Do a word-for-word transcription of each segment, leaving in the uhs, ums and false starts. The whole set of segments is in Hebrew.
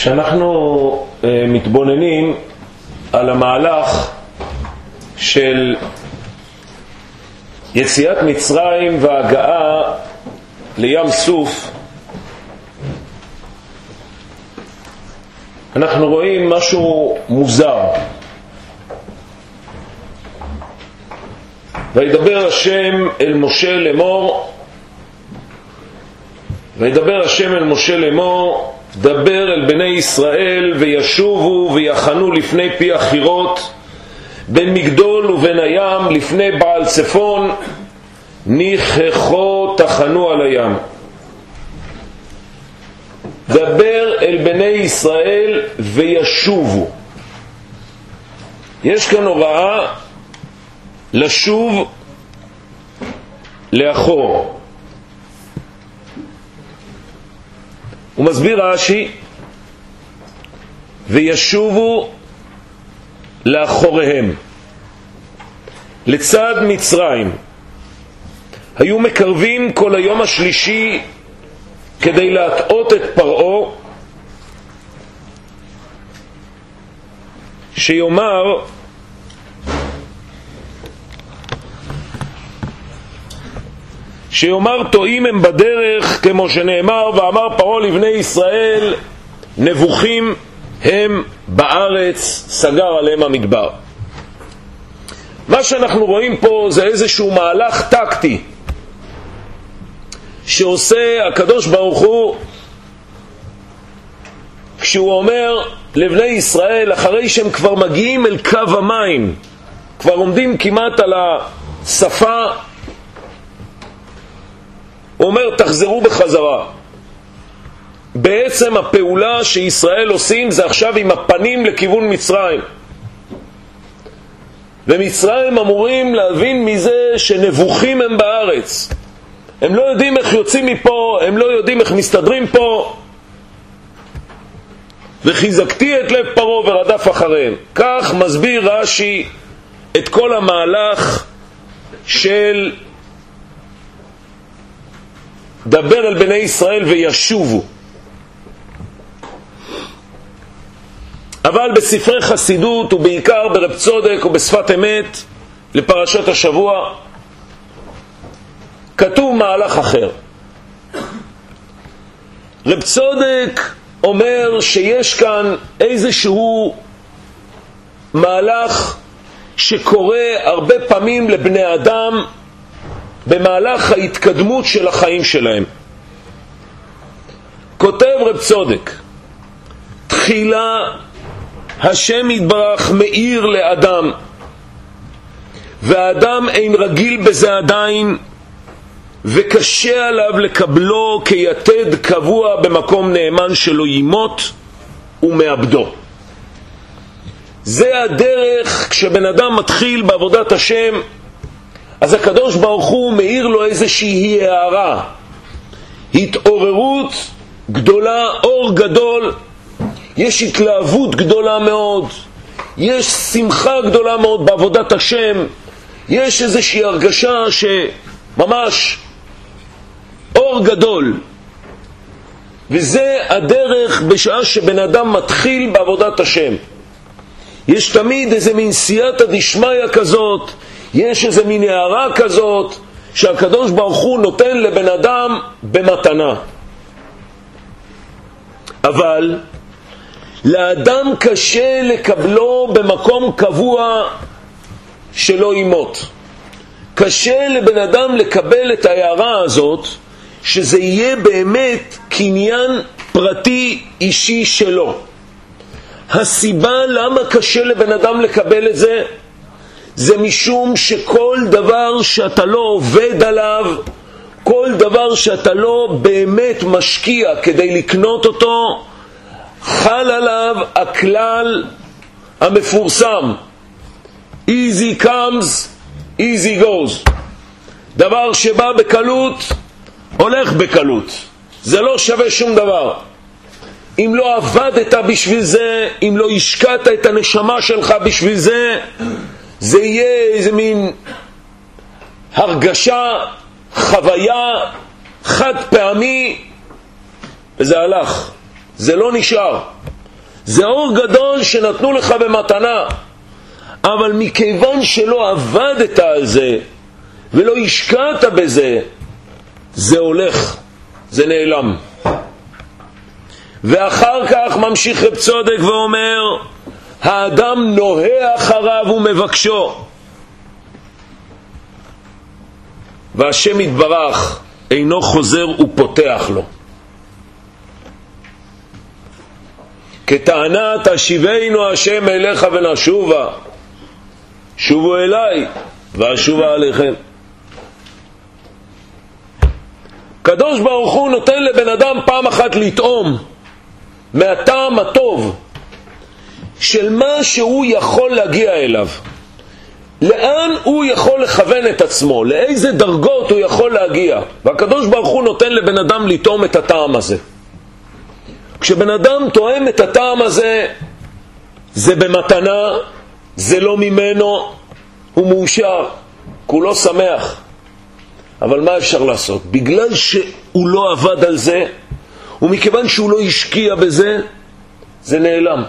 כשאנחנו מתבוננים על המהלך של יציאת מצרים והגעה לים סוף, אנחנו רואים משהו מוזר. וידבר השם אל משה לאמור, וידבר השם אל משה לאמור, דבר אל בני ישראל וישובו ויחנו לפני פי החירות, בין מגדול ובין הים, לפני בעל צפון, ניחכו תחנו על הים. דבר אל בני ישראל וישובו. יש כאן הוראה לשוב לאחור. הוא מסביר רש"י, וישובו לאחוריהם. לצד מצרים היו מקרבים כל היום השלישי כדי להטעות את פרעה, שיאמר שיאמר טועים הם בדרך, כמו שנאמר, ואמר פרעה לבני ישראל, נבוכים הם בארץ, סגר עליהם המדבר. מה שאנחנו רואים פה זה איזשהו מהלך טקטי שעושה הקדוש ברוך הוא, כשהוא אומר לבני ישראל, אחרי שהם כבר מגיעים אל קו המים, כבר עומדים כמעט על השפה, הוא אומר תחזרו בחזרה. בעצם הפעולה שישראל עושים זה עכשיו עם הפנים לכיוון מצרים, ומצרים אמורים להבין מזה שנבוכים הם בארץ. הם לא יודעים איך יוצאים מפה, הם לא יודעים איך מסתדרים פה. וחיזקתי את לב פרעה ורדף אחריהם. כך מסביר רש"י את כל המהלך של דבר אל בני ישראל וישובו. אבל בספרי חסידות ובעיקר ברב צודק ובשפת אמת לפרשת השבוע כתוב מהלך אחר. רב צודק אומר שיש כאן איזשהו מהלך שקורה הרבה פעמים לבני אדם במהלך ההתקדמות של החיים שלהם. כותב רב צודק, תחילה השם יתברך מאיר לאדם, והאדם אין רגיל בזה עדיין, וקשה עליו לקבלו כיתד קבוע במקום נאמן שלו ימות ומאבדו. זה הדרך. כשבן אדם מתחיל בעבודת השם, אז הקדוש ברוך הוא מאיר לו איזושהי הערה, התעוררות גדולה, אור גדול, יש התלהבות גדולה מאוד, יש שמחה גדולה מאוד בעבודת השם, יש איזושהי הרגשה שממש אור גדול. וזה הדרך בשעה שבן אדם מתחיל בעבודת השם. יש תמיד איזה מין סייעתא דשמיא כזאת, יש איזה מין הערה כזאת שהקדוש ברוך הוא נותן לבן אדם במתנה. אבל לאדם קשה לקבלו במקום קבוע שלא ימות. קשה לבן אדם לקבל את ההערה הזאת שזה יהיה באמת קניין פרטי אישי שלו. הסיבה למה קשה לבן אדם לקבל את זה, זה משום שכל דבר שאתה לא עובד עליו, כל דבר שאתה לא באמת משקיע כדי לקנות אותו, חל עליו הכלל המפורסם, easy comes, easy goes. דבר שבא בקלות, הולך בקלות. זה לא שווה שום דבר. אם לא עבדת בשביל זה, אם לא השקעת את הנשמה שלך בשביל זה, זה יהיה איזה מין הרגשה, חוויה, חד פעמי, וזה הלך. זה לא נשאר. זה אור גדול שנתנו לך במתנה, אבל מכיוון שלא עבדת על זה ולא השקעת בזה, זה הולך, זה נעלם. ואחר כך ממשיך רב צודק ואומר, האדם נוהה אחריו ומבקשו, והשם יתברך אינו חוזר ופותח לו. כטענת השיבנו השם אליך ונשובה, שובו אליי ואשובה עליכם. קדוש ברוך הוא נותן לבן אדם פעם אחת לטעום מהטעם הטוב של מה שהוא יכול להגיע אליו, לאן הוא יכול לכוון את עצמו, לאיזה דרגות הוא יכול להגיע. והקדוש ברוך הוא נותן לבן אדם לטעום את הטעם הזה. כשבן אדם טועם את הטעם הזה, זה במתנה, זה לא ממנו, הוא מאושר, כולו שמח. אבל מה אפשר לעשות? בגלל שהוא לא עבד על זה, ומכיוון שהוא לא השקיע בזה, זה נעלם.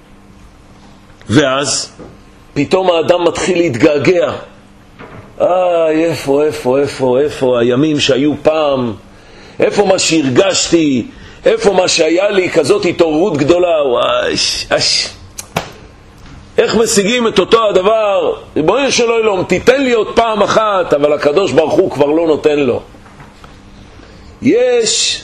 ואז פתאום האדם מתחיל להתגעגע. אה, איפה, איפה, איפה, איפה הימים שהיו פעם? איפה מה שהרגשתי? איפה מה שהיה לי? כזאת התעוררות גדולה. וואי, אש. איך משיגים את אותו הדבר? ריבונו של עולם, תיתן לי עוד פעם אחת, אבל הקדוש ברוך הוא כבר לא נותן לו. יש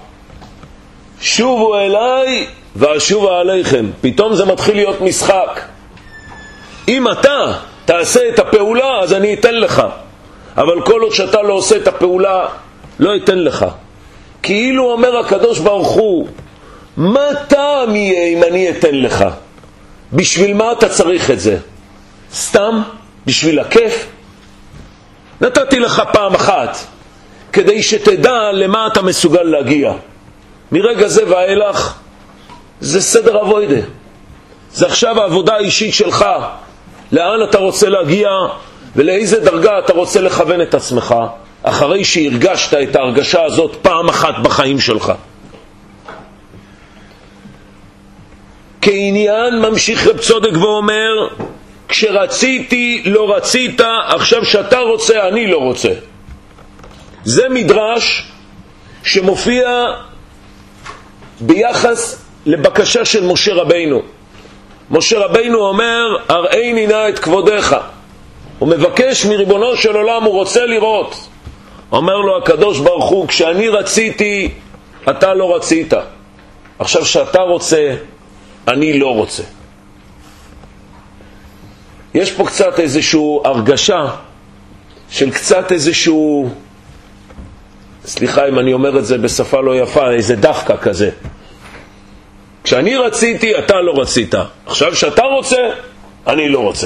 שובו אליי ואשובה עליכם. פתאום זה מתחיל להיות משחק. אם אתה תעשה את הפעולה, אז אני אתן לך. אבל כל עוד שאתה לא עושה את הפעולה, לא אתן לך. כאילו אומר הקדוש ברוך הוא, מה טעם יהיה אם אני אתן לך? בשביל מה אתה צריך את זה? סתם? בשביל הכיף? נתתי לך פעם אחת, כדי שתדע למה אתה מסוגל להגיע. מרגע זה ואילך, זה סדר עבודה. זה עכשיו העבודה האישית שלך. לאן אתה רוצה להגיע ולאיזה דרגה אתה רוצה לכוון את עצמך, אחרי שהרגשת את ההרגשה הזאת פעם אחת בחיים שלך. כעניין ממשיך רב צודק ואומר, כשרציתי לא רצית, עכשיו שאתה רוצה אני לא רוצה. זה מדרש שמופיע ביחס לבקשה של משה רבינו. משה רבינו אומר, הראיני נא את כבודך. הוא מבקש מריבונו של עולם, הוא רוצה לראות. אומר לו הקדוש ברוך הוא, כשאני רציתי אתה לא רצית, עכשיו שאתה רוצה אני לא רוצה. יש פה קצת איזשהו הרגשה של קצת איזשהו, סליחה אם אני אומר את זה בשפה לא יפה, איזה דווקא כזה. כשאני רציתי אתה לא רצית, עכשיו שאתה רוצה אני לא רוצה.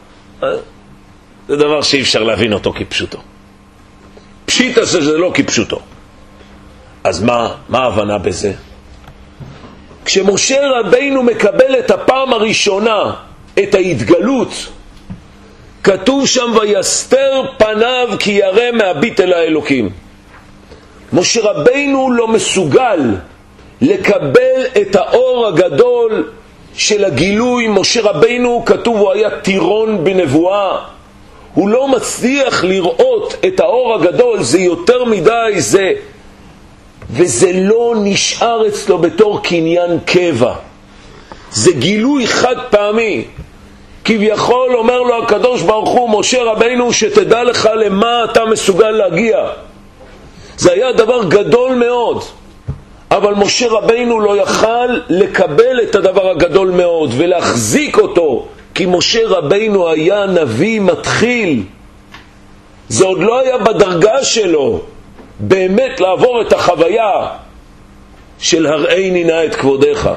זה דבר שאי אפשר להבין אותו כפשוטו. פשיטה זה לא כפשוטו. אז מה, מה ההבנה בזה? כשמשה רבינו מקבל את הפעם הראשונה את ההתגלות, כתוב שם ויסתר פניו כי ירא מהביט אל האלוקים. משה רבינו לא מסוגל לקבל את האור הגדול של הגילוי. משה רבינו, כתוב, הוא היה טירון בנבואה. הוא לא מצליח לראות את האור הגדול, זה יותר מדי, זה, וזה לא נשאר אצלו בתור קניין קבע. זה גילוי חד פעמי. כביכול אומר לו הקדוש ברוך הוא, משה רבינו, שתדע לך למה אתה מסוגל להגיע. זה היה דבר גדול מאוד. אבל משה רבינו לא יכל לקבל את הדבר הגדול מאוד ולהחזיק אותו, כי משה רבינו היה נביא מתחיל. זה עוד לא היה בדרגה שלו באמת לעבור את החוויה של הראיני נא את כבודך.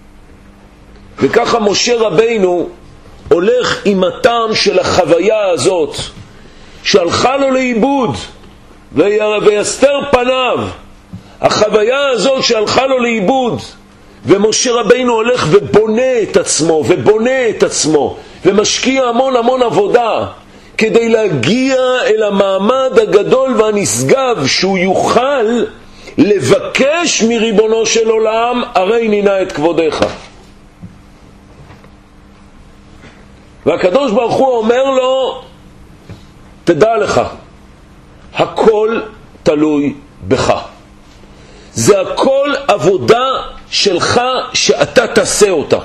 וככה משה רבינו הולך עם הטעם של החוויה הזאת שהלכה לו לאיבוד ויסתר פניו. החוויה הזאת שהלכה לו לאיבוד, ומשה רבינו הולך ובונה את עצמו ובונה את עצמו ומשקיע המון המון עבודה כדי להגיע אל המעמד הגדול והנשגב שהוא יוכל לבקש מריבונו של עולם הראיני נא את כבודך. והקדוש ברוך הוא אומר לו, תדע לך, הכל תלוי בך. זה הכל עבודה שלך שאתה תעשה אותה.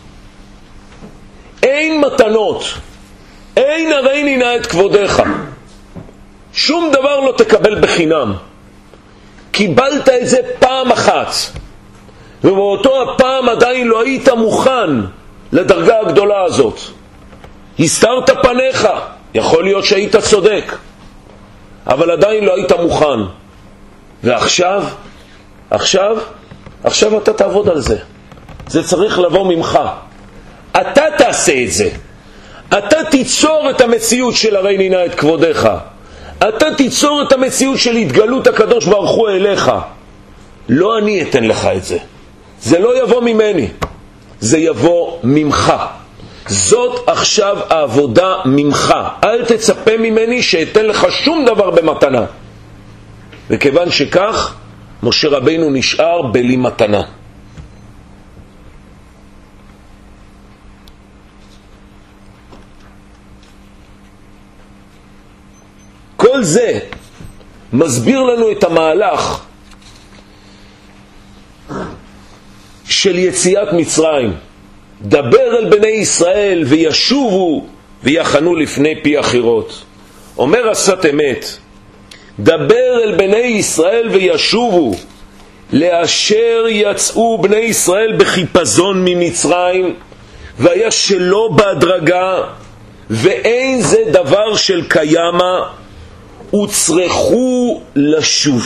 אין מתנות, אין הריני נא את כבודך. שום דבר לא תקבל בחינם. קיבלת את זה פעם אחת, ובאותו הפעם עדיין לא היית מוכן לדרגה הגדולה הזאת. הסתרת פניך, יכול להיות שהיית צודק, אבל עדיין לא היית מוכן. ועכשיו, עכשיו, עכשיו אתה תעבוד על זה. זה צריך לבוא ממך. אתה תעשה את זה. אתה תיצור את המציאות של הריני נא את כבודך. אתה תיצור את המציאות של התגלות הקדוש ברוך הוא אליך. לא אני אתן לך את זה. זה לא יבוא ממני. זה יבוא ממך. זאת עכשיו העבודה ממך. אל תצפה ממני שאתן לך שום דבר במתנה. וכיוון שכך, משה רבינו נשאר בלי מתנה. כל זה מסביר לנו את המהלך של יציאת מצרים. דבר אל בני ישראל וישובו ויחנו לפני פי החירות. אומר השאת אמת, דבר אל בני ישראל וישובו לאשר יצאו בני ישראל בחיפזון ממצרים, והיה שלא בהדרגה, ואין זה דבר של קיימה, וצריכו לשוב.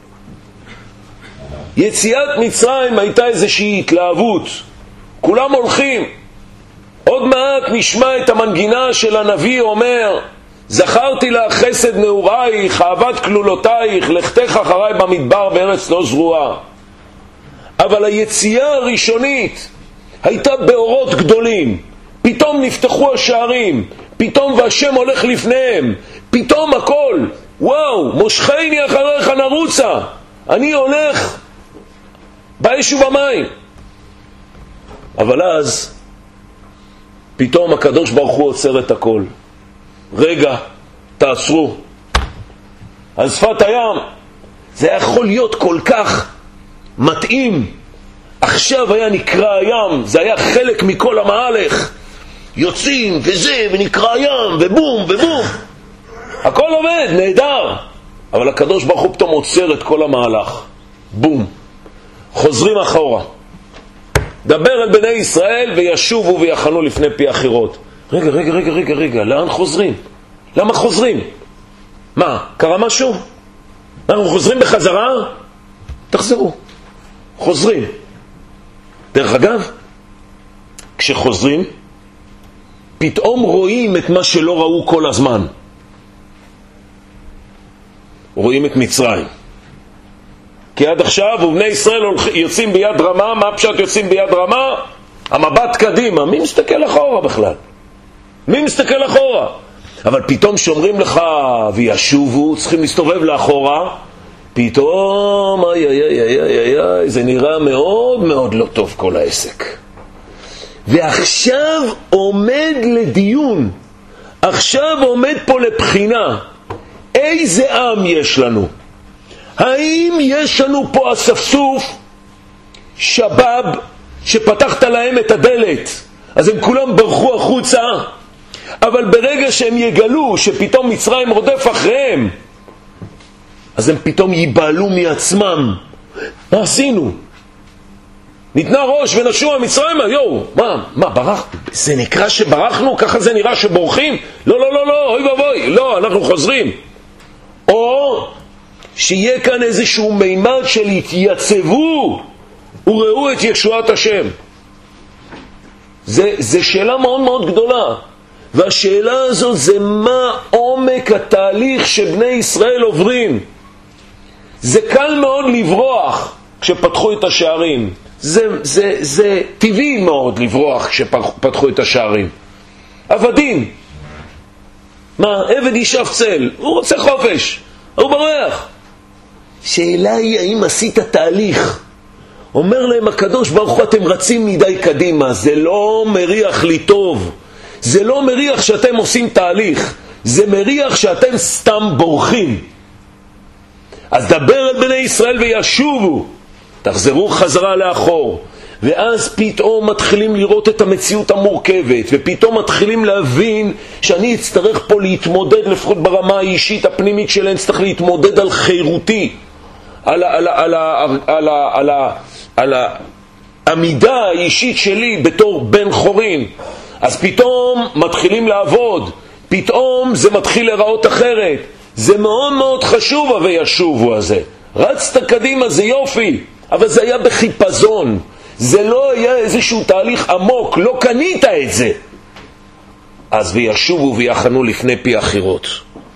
יציאת מצרים הייתה איזושהי התלהבות, כולם הולכים. עוד מעט נשמע את המנגינה של הנביא אומר, זכרתי לך חסד נעורייך, אהבת כלולותייך, לכתך אחריי במדבר בארץ לא זרועה. אבל היציאה הראשונית הייתה באורות גדולים. פתאום נפתחו השערים, פתאום והשם הולך לפניהם, פתאום הכל, וואו, מושכני אחריך נרוצה, אני הולך באש ובמים. אבל אז פתאום הקדוש ברוך הוא עוצר את הכל. רגע, תעצרו. על שפת הים זה יכול להיות כל כך מתאים. עכשיו היה נקרא הים, זה היה חלק מכל המהלך, יוצאים וזה ונקרא הים ובום ובום, הכל עובד, נהדר. אבל הקדוש ברוך הוא פתאום עוצר את כל המהלך. בום, חוזרים אחורה. דבר אל בני ישראל וישובו ויחנו לפני פי החירות. רגע, רגע, רגע, רגע, רגע, לאן חוזרים? למה חוזרים? מה, קרה משהו? אנחנו חוזרים בחזרה? תחזרו. חוזרים. דרך אגב, כשחוזרים, פתאום רואים את מה שלא ראו כל הזמן. רואים את מצרים. כי עד עכשיו ובני ישראל יוצאים ביד רמה. מה פשט יוצאים ביד רמה? המבט קדימה. מי מסתכל אחורה בכלל? מי מסתכל אחורה? אבל פתאום שאומרים לך וישובו, צריכים להסתובב לאחורה, פתאום איי איי איי איי איי, זה נראה מאוד מאוד לא טוב כל העסק. ועכשיו עומד לדיון, עכשיו עומד פה לבחינה, איזה עם יש לנו? האם יש לנו פה אספסוף שבב שפתחת להם את הדלת אז הם כולם ברחו החוצה, אבל ברגע שהם יגלו שפתאום מצרים רודף אחריהם, אז הם פתאום ייבעלו מעצמם. מה עשינו? ניתנה ראש ונשו המצרים, יו, מה, מה, ברח? זה נקרא שברחנו? ככה זה נראה שבורחים? לא, לא, לא, לא, אוי ובוי, לא, אנחנו חוזרים. או שיהיה כאן איזשהו מימד של התייצבו וראו את ישועת השם. זה, זה שאלה מאוד מאוד גדולה. והשאלה הזאת זה מה עומק התהליך שבני ישראל עוברים. זה קל מאוד לברוח כשפתחו את השערים. זה, זה, זה טבעי מאוד לברוח כשפתחו את השערים. עבדים. מה? עבד ישב צל. הוא רוצה חופש. הוא ברח. שאלה היא האם עשית תהליך. אומר להם הקדוש ברוך הוא, אתם רצים מדי קדימה. זה לא מריח לי טוב. זה לא מריח שאתם עושים תהליך, זה מריח שאתם סתם בורחים. אז דבר על בני ישראל וישובו, תחזרו חזרה לאחור. ואז פתאום מתחילים לראות את המציאות המורכבת, ופתאום מתחילים להבין שאני אצטרך פה להתמודד, לפחות ברמה האישית הפנימית שלהם, צריך להתמודד על חירותי, על, על, על, על, על, על, על העמידה האישית שלי בתור בן חורין. אז פתאום מתחילים לעבוד, פתאום זה מתחיל לראות אחרת. זה מאוד מאוד חשוב הוישובו הזה. רצת קדימה, זה יופי, אבל זה היה בחיפזון, זה לא היה איזשהו תהליך עמוק, לא קנית את זה. אז וישובו ויחנו לפני פי החירות.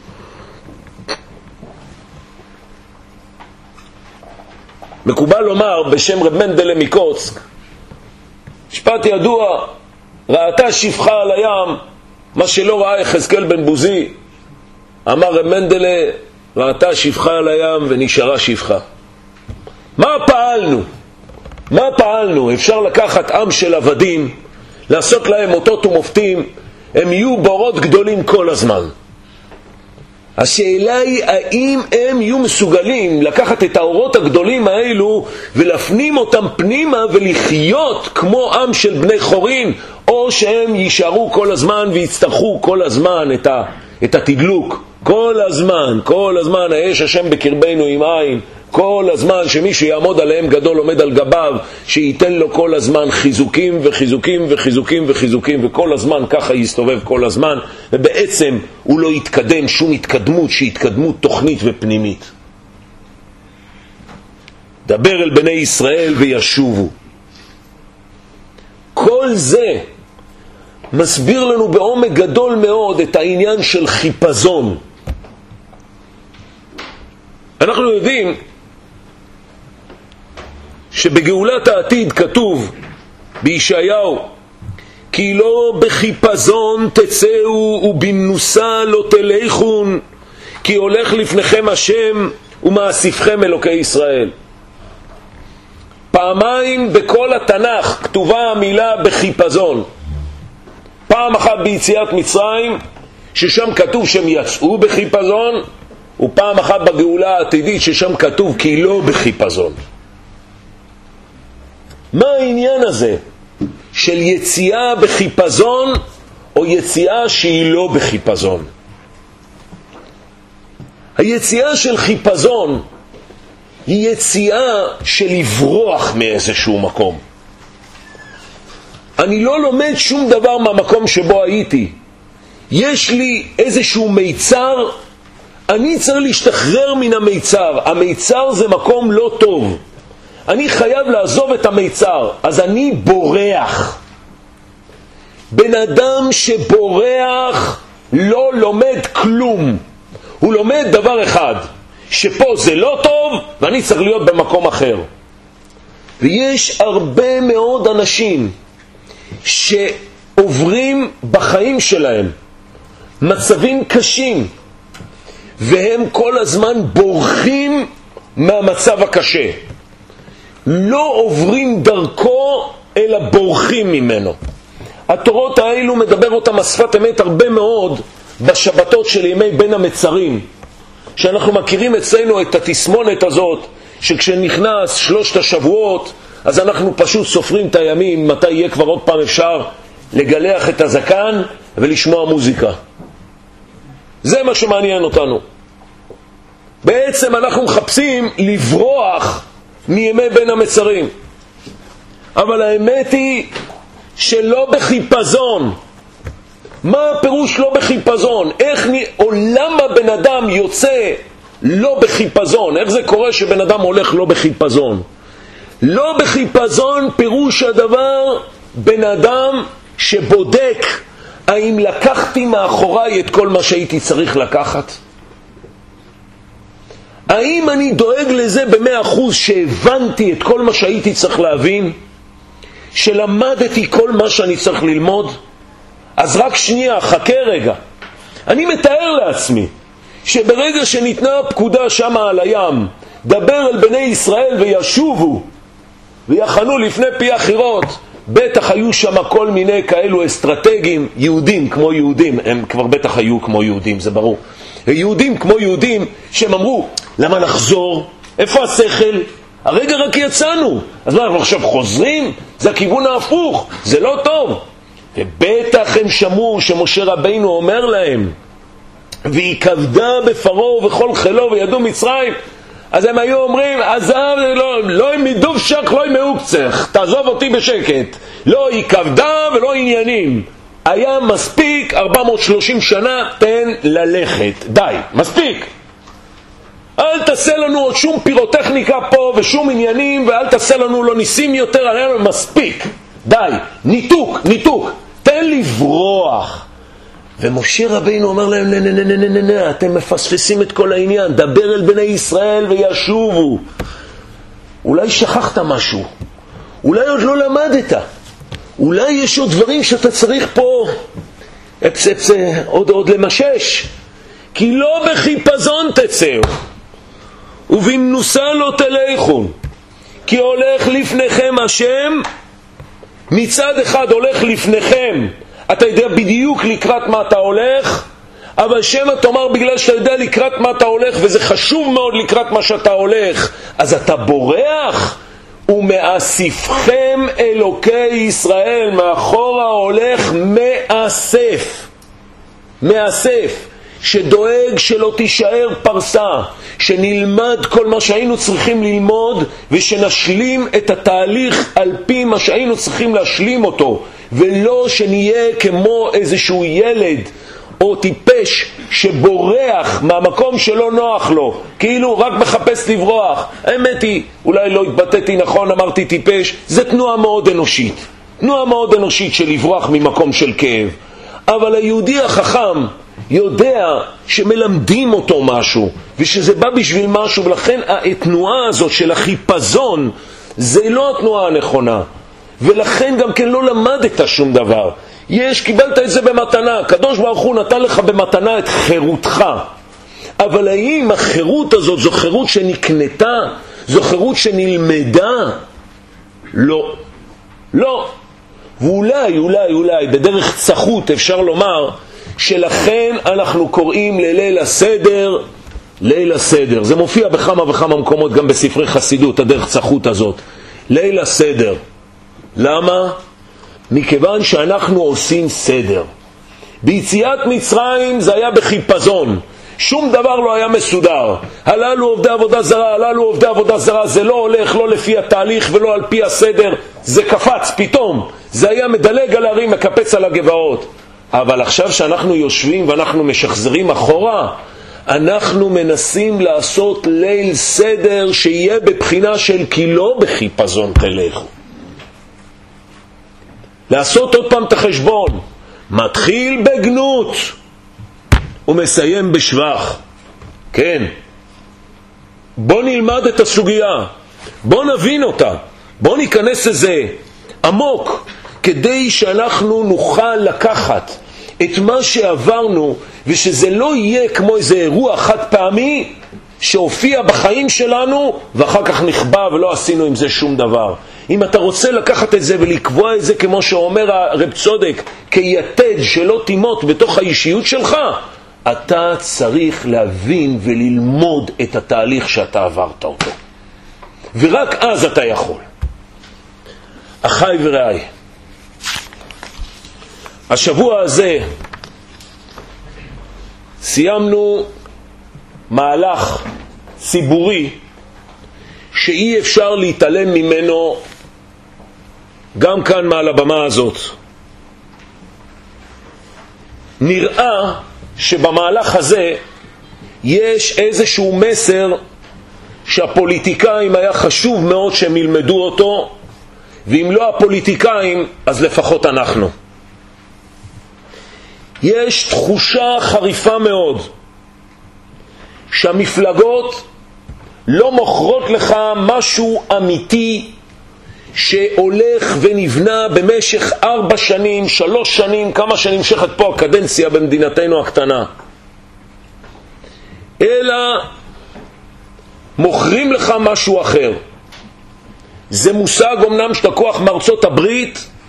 מקובל לומר בשם רב מנדלה מקוצק, משפט ידוע, ראתה שפחה על הים, מה שלא ראה יחזקאל בן בוזי. אמר רב מנדלה, ראתה שפחה על הים ונשארה שפחה. מה פעלנו? מה פעלנו? אפשר לקחת עם של עבדים, לעשות להם אותות ומופתים, הם יהיו בורות גדולים כל הזמן. השאלה היא האם הם יהיו מסוגלים לקחת את האורות הגדולים האלו ולהפנים אותם פנימה ולחיות כמו עם של בני חורין, או שהם יישארו כל הזמן ויצטרכו כל הזמן את, ה, את התדלוק, כל הזמן, כל הזמן האש השם בקרבנו עם עין, כל הזמן שמישהו יעמוד עליהם גדול עומד על גביו, שייתן לו כל הזמן חיזוקים וחיזוקים וחיזוקים וחיזוקים, וכל הזמן ככה יסתובב כל הזמן, ובעצם הוא לא יתקדם שום התקדמות שהיא התקדמות תוכנית ופנימית. דבר אל בני ישראל וישובו. כל זה מסביר לנו בעומק גדול מאוד את העניין של חיפזון. אנחנו יודעים שבגאולת העתיד כתוב בישעיהו, כי לא בחיפזון תצאו ובמנוסה לא תלכון, כי הולך לפניכם השם ומאסיפכם אלוקי ישראל. פעמיים בכל התנ"ך כתובה המילה בחיפזון. פעם אחת ביציאת מצרים, ששם כתוב שהם יצאו בחיפזון, ופעם אחת בגאולה העתידית ששם כתוב כי לא בחיפזון. מה העניין הזה של יציאה בחיפזון או יציאה שהיא לא בחיפזון? היציאה של חיפזון היא יציאה של לברוח מאיזשהו מקום. אני לא לומד שום דבר מהמקום שבו הייתי, יש לי איזשהו מיצר, אני צריך להשתחרר מן המיצר. המיצר זה מקום לא טוב, אני חייב לעזוב את המיצר, אז אני בורח. בן אדם שבורח לא לומד כלום, הוא לומד דבר אחד, שפה זה לא טוב ואני צריך להיות במקום אחר. ויש הרבה מאוד אנשים שעוברים בחיים שלהם מצבים קשים, והם כל הזמן בורחים מהמצב הקשה, לא עוברים דרכו אלא בורחים ממנו. התורות האלו מדבר אותם השפת אמת הרבה מאוד בשבתות של ימי בין המצרים, שאנחנו מכירים אצלנו את התסמונת הזאת שכשנכנס שלושת השבועות אז אנחנו פשוט סופרים את הימים מתי יהיה כבר עוד פעם אפשר לגלח את הזקן ולשמוע מוזיקה. זה מה שמעניין אותנו. בעצם אנחנו מחפשים לברוח מימי בין המצרים, אבל האמת היא שלא בחיפזון. מה הפירוש לא בחיפזון? איך עולם הבן אדם יוצא לא בחיפזון? איך זה קורה שבן אדם הולך לא בחיפזון? לא בחיפזון פירוש הדבר בן אדם שבודק האם לקחתי מאחוריי את כל מה שהייתי צריך לקחת? האם אני דואג לזה במאה אחוז שהבנתי את כל מה שהייתי צריך להבין? שלמדתי כל מה שאני צריך ללמוד? אז רק שנייה, חכה רגע. אני מתאר לעצמי שברגע שניתנה הפקודה שמה על הים, דבר אל בני ישראל וישובו ויחנו לפני פי החירות, בטח היו שם כל מיני כאלו אסטרטגיים, יהודים כמו יהודים, הם כבר בטח היו כמו יהודים, זה ברור. יהודים כמו יהודים שהם אמרו, למה נחזור? איפה השכל? הרגע רק יצאנו, אז מה, אנחנו עכשיו חוזרים? זה הכיוון ההפוך, זה לא טוב. ובטח הם שמעו שמשה רבינו אומר להם, והיא כבדה בפרעה ובכל חילו וידעו מצרים, אז הם היו אומרים, עזב, לא, לא עם מדוב שך, לא עם מעוקצך, תעזוב אותי בשקט. לא היא כבדה ולא עניינים. היה מספיק ארבע מאות ושלושים שנה, תן ללכת. די, מספיק. אל תעשה לנו עוד שום פירוטכניקה פה ושום עניינים, ואל תעשה לנו לא ניסים יותר, עלינו מספיק. די, ניתוק, ניתוק. תן לברוח. ומשה רבינו אומר להם, נה, נה, נה, נה, נה, נה, אתם מפספסים את כל העניין, דבר אל בני ישראל וישובו. אולי שכחת משהו, אולי עוד לא למדת, אולי יש עוד דברים שאתה צריך פה אפס, אפס, עוד, עוד למשש, כי לא בחיפזון תצאו, ובמנוסה לא תלכו, כי הולך לפניכם השם, מצד אחד הולך לפניכם, אתה יודע בדיוק לקראת מה אתה הולך, אבל שמא תאמר בגלל שאתה יודע לקראת מה אתה הולך, וזה חשוב מאוד לקראת מה שאתה הולך, אז אתה בורח, ומאספכם אלוקי ישראל, מאחורה הולך מאסף, מאסף, שדואג שלא תישאר פרסה, שנלמד כל מה שהיינו צריכים ללמוד, ושנשלים את התהליך על פי מה שהיינו צריכים להשלים אותו, ולא שנהיה כמו איזשהו ילד או טיפש שבורח מהמקום שלא נוח לו, כאילו רק מחפש לברוח. האמת היא, אולי לא התבטאתי נכון, אמרתי טיפש, זה תנועה מאוד אנושית, תנועה מאוד אנושית של לברוח ממקום של כאב. אבל היהודי החכם יודע שמלמדים אותו משהו, ושזה בא בשביל משהו, ולכן התנועה הזאת של החיפזון זה לא התנועה הנכונה, ולכן גם כן לא למדת שום דבר. יש, קיבלת את זה במתנה, הקדוש ברוך הוא נתן לך במתנה את חירותך, אבל האם החירות הזאת זו חירות שנקנתה? זו חירות שנלמדה? לא, לא. ואולי, אולי, אולי בדרך צחות אפשר לומר שלכן אנחנו קוראים לליל הסדר ליל הסדר. זה מופיע בכמה וכמה מקומות גם בספרי חסידות, הדרך צחות הזאת, ליל הסדר. למה? מכיוון שאנחנו עושים סדר. ביציאת מצרים זה היה בחיפזון, שום דבר לא היה מסודר. הללו עובדי עבודה זרה, הללו עובדי עבודה זרה, זה לא הולך לא לפי התהליך ולא על פי הסדר, זה קפץ פתאום, זה היה מדלג על הרים, מקפץ על הגבעות. אבל עכשיו שאנחנו יושבים ואנחנו משחזרים אחורה, אנחנו מנסים לעשות ליל סדר שיהיה בבחינה של כי לא בחיפזון תלכו. לעשות עוד פעם את החשבון, מתחיל בגנות ומסיים בשבח. כן, בוא נלמד את הסוגיה, בוא נבין אותה, בוא ניכנס לזה עמוק, כדי שאנחנו נוכל לקחת את מה שעברנו, ושזה לא יהיה כמו איזה אירוע חד פעמי שהופיע בחיים שלנו ואחר כך נכבה ולא עשינו עם זה שום דבר. אם אתה רוצה לקחת את זה ולקבוע את זה כמו שאומר הרב צודק כיתד שלא תימות בתוך האישיות שלך, אתה צריך להבין וללמוד את התהליך שאתה עברת אותו, ורק אז אתה יכול. אחי ורעי, השבוע הזה סיימנו מהלך ציבורי שאי אפשר להתעלם ממנו גם כאן מעל הבמה הזאת. נראה שבמהלך הזה יש איזשהו מסר שהפוליטיקאים היה חשוב מאוד שהם ילמדו אותו, ואם לא הפוליטיקאים אז לפחות אנחנו. יש תחושה חריפה מאוד שהמפלגות לא מוכרות לך משהו אמיתי שהולך ונבנה במשך ארבע שנים, שלוש שנים, כמה שנמשכת פה הקדנציה במדינתנו הקטנה, אלא מוכרים לך משהו אחר. זה מושג אומנם שתקוח מארצות הברית,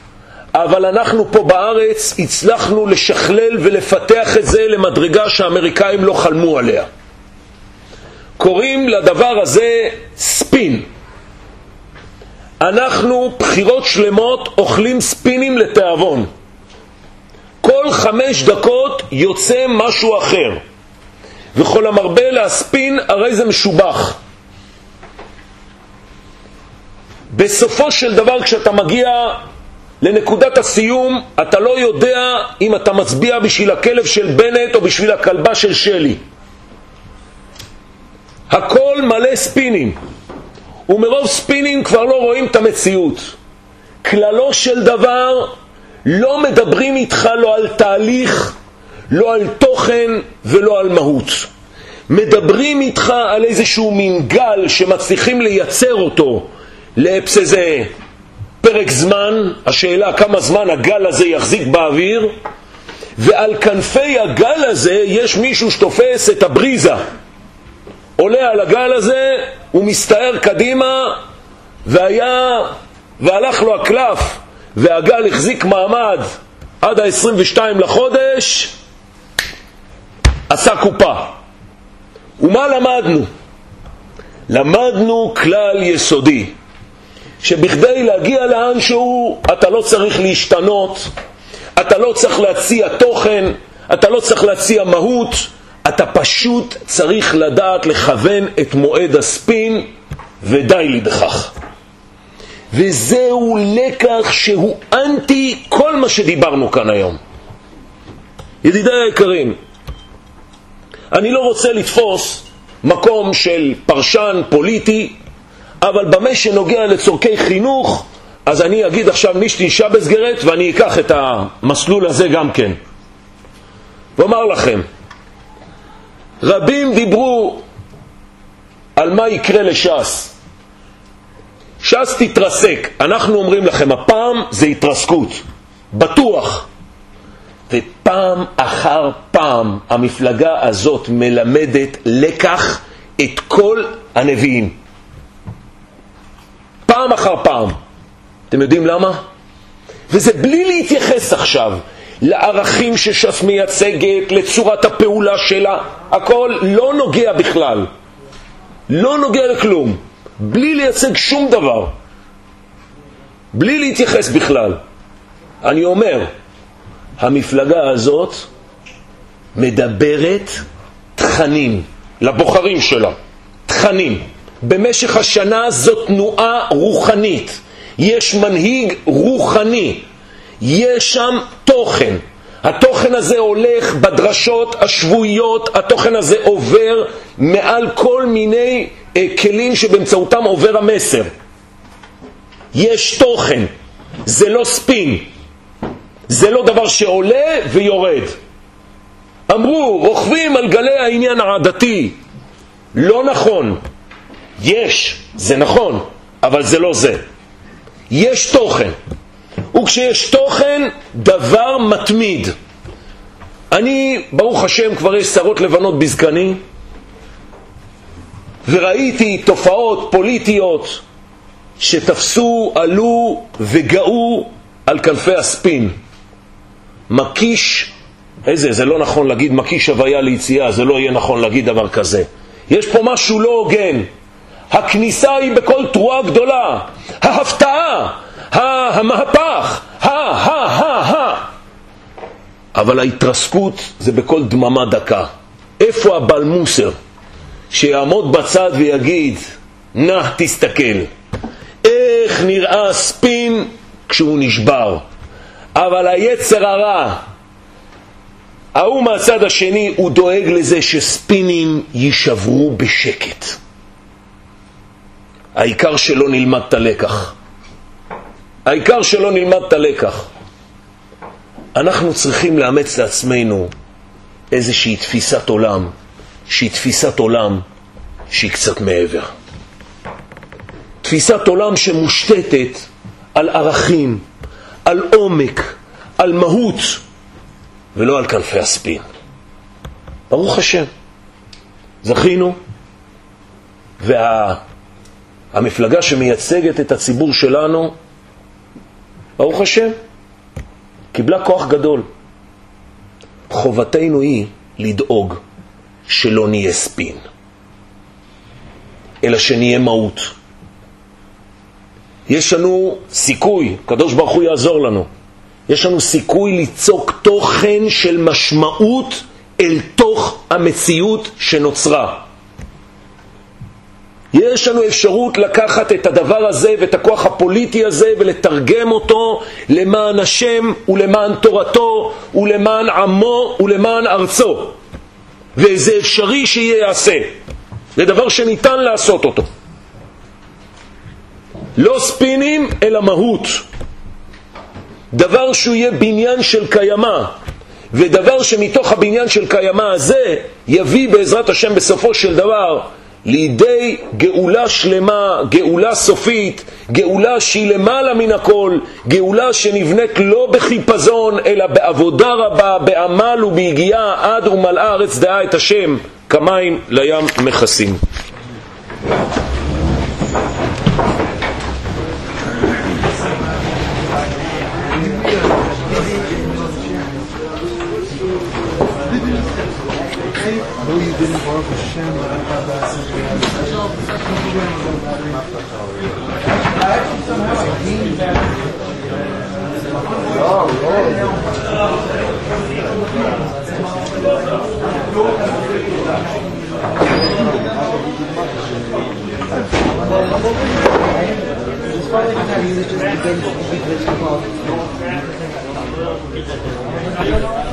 אבל אנחנו פה בארץ הצלחנו לשכלל ולפתח את זה למדרגה שהאמריקאים לא חלמו עליה. קוראים לדבר הזה ספין. אנחנו בחירות שלמות אוכלים ספינים לתיאבון. כל חמש דקות יוצא משהו אחר, וכל המרבה להספין הרי זה משובח. בסופו של דבר כשאתה מגיע לנקודת הסיום אתה לא יודע אם אתה מצביע בשביל הכלב של בנט או בשביל הכלבה של שלי. הכל מלא ספינים, ומרוב ספינים כבר לא רואים את המציאות. כללו של דבר, לא מדברים איתך לא על תהליך, לא על תוכן ולא על מהות. מדברים איתך על איזשהו מין גל שמצליחים לייצר אותו לאפסזה פרק זמן, השאלה כמה זמן הגל הזה יחזיק באוויר, ועל כנפי הגל הזה יש מישהו שתופס את הבריזה, עולה על הגל הזה, הוא מסתער קדימה, והיה, והלך לו הקלף, והגל החזיק מעמד עד ה-עשרים ושתיים לחודש, עשה קופה. ומה למדנו? למדנו כלל יסודי, שבכדי להגיע לאן שהוא, אתה לא צריך להשתנות, אתה לא צריך להציע תוכן, אתה לא צריך להציע מהות, אתה פשוט צריך לדעת לכוון את מועד הספין, ודי לי בכך. וזהו לקח שהוא אנטי כל מה שדיברנו כאן היום. ידידיי היקרים, אני לא רוצה לתפוס מקום של פרשן פוליטי, אבל במה שנוגע לצורכי חינוך, אז אני אגיד עכשיו נשתי שבס גרת, ואני אקח את המסלול הזה גם כן. ואומר לכם, רבים דיברו על מה יקרה לש"ס. ש"ס תתרסק. אנחנו אומרים לכם, הפעם זה התרסקות. בטוח. ופעם אחר פעם המפלגה הזאת מלמדת לקח את כל הנביאים. פעם אחר פעם. אתם יודעים למה? וזה בלי להתייחס עכשיו לערכים שש"ס מייצגת, לצורת הפעולה שלה. הכל לא נוגע בכלל. לא נוגע לכלום. בלי לייצג שום דבר. בלי להתייחס בכלל. אני אומר, המפלגה הזאת מדברת תכנים לבוחרים שלה. תכנים. במשך השנה זאת תנועה רוחנית. יש מנהיג רוחני. יש שם תוכן. התוכן הזה הולך בדרשות השבועיות, התוכן הזה עובר מעל כל מיני אה, כלים שבאמצעותם עובר המסר. יש תוכן. זה לא ספין. זה לא דבר שעולה ויורד. אמרו, רוכבים על גלי העניין העדתי. לא נכון. יש, זה נכון, אבל זה לא זה. יש תוכן. וכשיש תוכן, דבר מתמיד. אני, ברוך השם, כבר יש שרות לבנות בזקני, וראיתי תופעות פוליטיות שתפסו, עלו וגאו על כנפי הספין. מקיש, איזה, זה לא נכון להגיד מקיש הוויה ליציאה, זה לא יהיה נכון להגיד דבר כזה. יש פה משהו לא הוגן. הכניסה היא בכל תרועה גדולה. ההפתעה, המהפך, ה, ה, ה, ה. אבל ההתרסקות זה בכל דממה דקה. איפה הבעל מוסר שיעמוד בצד ויגיד, נא תסתכל, איך נראה ספין כשהוא נשבר. אבל היצר הרע, ההוא מהצד השני, הוא דואג לזה שספינים יישברו בשקט. העיקר שלא נלמד את הלקח. העיקר שלא נלמד את הלקח. אנחנו צריכים לאמץ לעצמנו איזושהי תפיסת עולם, שהיא תפיסת עולם שהיא קצת מעבר. תפיסת עולם שמושתתת על ערכים, על עומק, על מהות, ולא על כנפי הספין. ברוך השם. זכינו, והמפלגה שמייצגת את הציבור שלנו, ברוך השם, קיבלה כוח גדול. חובתנו היא לדאוג שלא נהיה ספין, אלא שנהיה מהות. יש לנו סיכוי, קדוש ברוך הוא יעזור לנו, יש לנו סיכוי ליצוק תוכן של משמעות אל תוך המציאות שנוצרה. יש לנו אפשרות לקחת את הדבר הזה ואת הכוח הפוליטי הזה ולתרגם אותו למען השם ולמען תורתו ולמען עמו ולמען ארצו. וזה אפשרי שיהיה יעשה. זה דבר שניתן לעשות אותו. לא ספינים אלא מהות. דבר שהוא יהיה בניין של קיימה. ודבר שמתוך הבניין של קיימה הזה יביא בעזרת השם בסופו של דבר לידי גאולה שלמה, גאולה סופית, גאולה שהיא למעלה מן הכל, גאולה שנבנית לא בחיפזון אלא בעבודה רבה, בעמל ובהגיעה עד ומלאה הארץ דעה את השם כמים לים מכסים. No, you didn't borrow the Shem, but I got that. Oh,